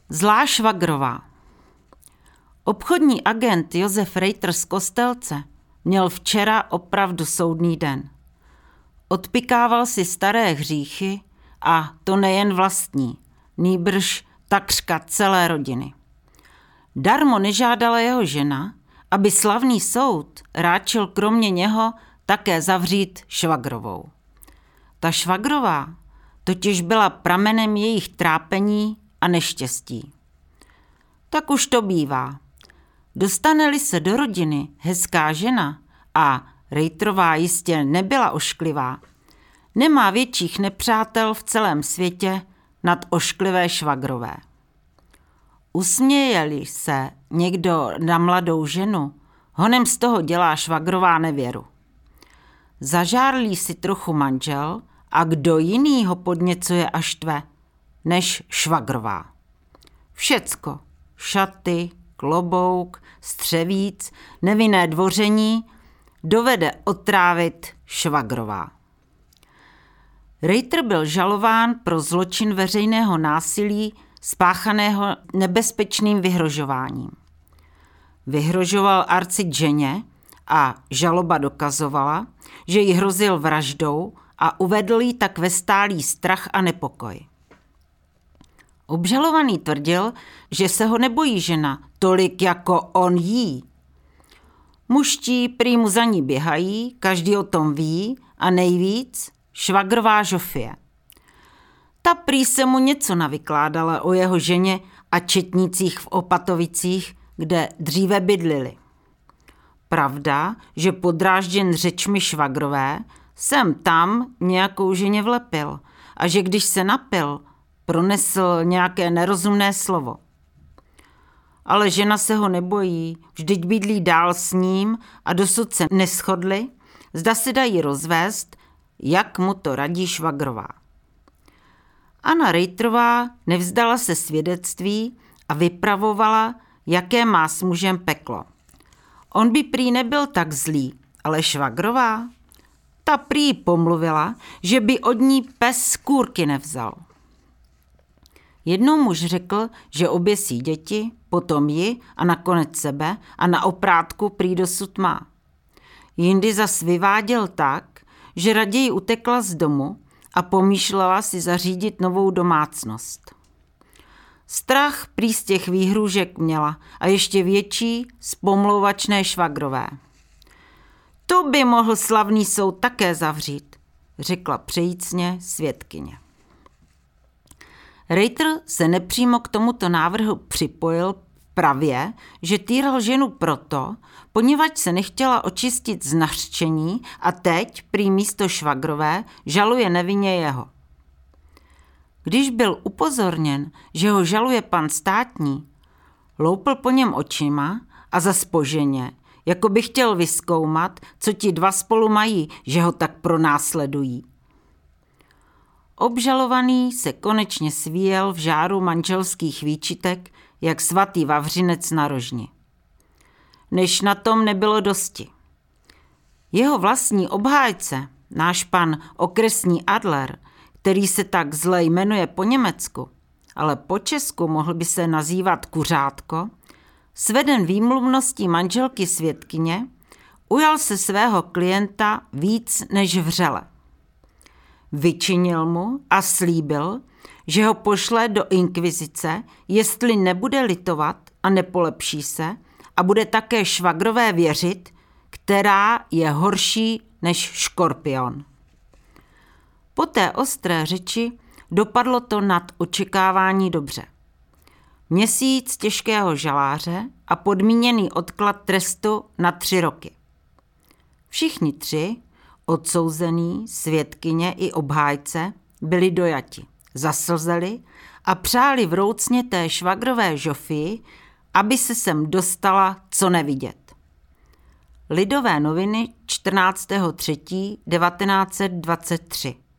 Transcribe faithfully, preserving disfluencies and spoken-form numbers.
Zlá švagrová. Obchodní agent Josef Reiter z Kostelce měl včera opravdu soudný den. Odpykával si staré hříchy a to nejen vlastní, nýbrž takřka celé rodiny. Darmo nežádala jeho žena, aby slavný soud ráčil kromě něho také zavřít švagrovou. Ta švagrová totiž byla pramenem jejich trápení a neštěstí. Tak už to bývá. Dostane-li se do rodiny hezká žena, a Reiterová jistě nebyla ošklivá, nemá větších nepřátel v celém světě nad ošklivé švagrové. Usměje-li se někdo na mladou ženu, honem z toho dělá švagrová nevěru. Zažárlí si trochu manžel a kdo jiný ho podněcuje a štve, než švagrová. Všecko, šaty, klobouk, střevíc, nevinné dvoření dovede otrávit švagrová. Reiter byl žalován pro zločin veřejného násilí spáchaného nebezpečným vyhrožováním. Vyhrožoval Arci ženě a žaloba dokazovala, že jí hrozil vraždou a uvedl jí tak ve stálý strach a nepokoj. Obžalovaný tvrdil, že se ho nebojí žena tolik jako on jí. Mužtí prý mu za ní běhají, každý o tom ví a nejvíc švagrová Žofie. Ta prý se mu něco navykládala o jeho ženě a četnících v Opatovicích, kde dříve bydlili. Pravda, že podrážděn řečmi švagrové sem tam nějakou ženě vlepil a že když se napil, pronesl nějaké nerozumné slovo. Ale žena se ho nebojí, vždyť bydlí dál s ním a dosud se neshodli, zda se dají rozvést, jak mu to radí švagrová. Anna Reiterová nevzdala se svědectví a vypravovala, jaké má s mužem peklo. On by prý nebyl tak zlý, ale švagrová? Ta prý pomluvila, že by od ní pes kůrky nevzal. Jednou muž řekl, že oběsí děti, potom ji a nakonec sebe a na oprátku prý dosud má. Jindy zas vyváděl tak, že raději utekla z domu a pomýšlela si zařídit novou domácnost. Strach prý z těch výhrůžek měla a ještě větší z pomlouvačné švagrové. To by mohl slavný soud také zavřít, řekla přejícně svědkyně. Reiter se nepřímo k tomuto návrhu připojil pravě, že týral ženu proto, poněvadž se nechtěla očistit z nařčení a teď prý místo švagrové žaluje nevinně jeho. Když byl upozorněn, že ho žaluje pan státní, loupl po něm očima a zas po ženě, jako by chtěl vyzkoumat, co ti dva spolu mají, že ho tak pronásledují. Obžalovaný se konečně svíjel v žáru manželských výčitek, jak svatý Vavřinec na rožni. Než na tom nebylo dosti. Jeho vlastní obhájce, náš pan okresní Adler, který se tak zle jmenuje po německu, ale po česku mohl by se nazývat Kuřátko, sveden výmluvností manželky svědkyně, ujal se svého klienta víc než vřele. Vyčinil mu a slíbil, že ho pošle do inkvizice, jestli nebude litovat a nepolepší se a bude také švagrové věřit, která je horší než škorpion. Po té ostré řeči dopadlo to nad očekávání dobře. Měsíc těžkého žaláře a podmíněný odklad trestu na tři roky. Všichni tři, odsouzený, svědkyně i obhájce, byli dojati, zaslzeli a přáli vroucně té švagrové Žofii, aby se sem dostala co nevidět. Lidové noviny čtrnáctého třetího devatenáct set dvacet tři